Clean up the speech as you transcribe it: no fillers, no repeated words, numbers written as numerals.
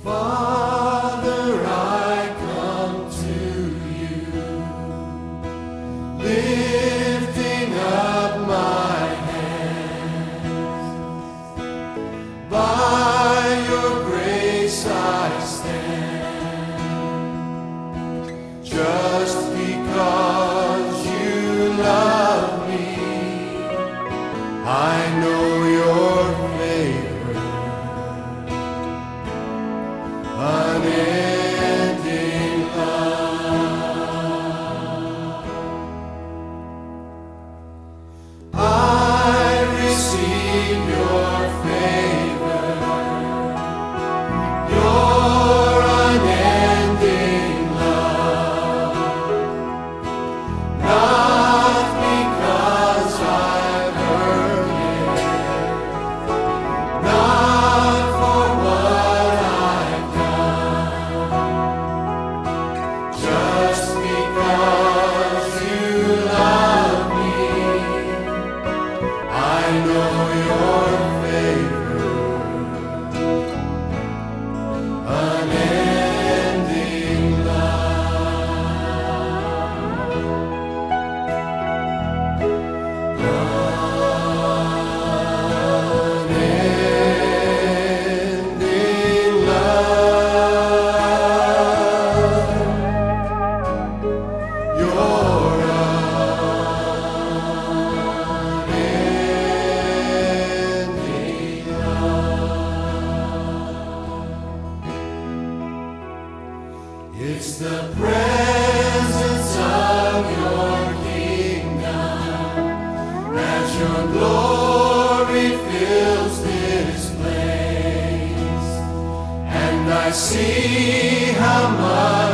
Father, I come to you, lifting up my hands. By your grace I stand, just because you love me. I know your favor, unending love. I receive your favor, your unending love, not because I've earned it, not for what I've done, just because you love me. I know your favor, unending unending love, your unending love. It's the presence of your kingdom, as your glory fills this place, and I see how much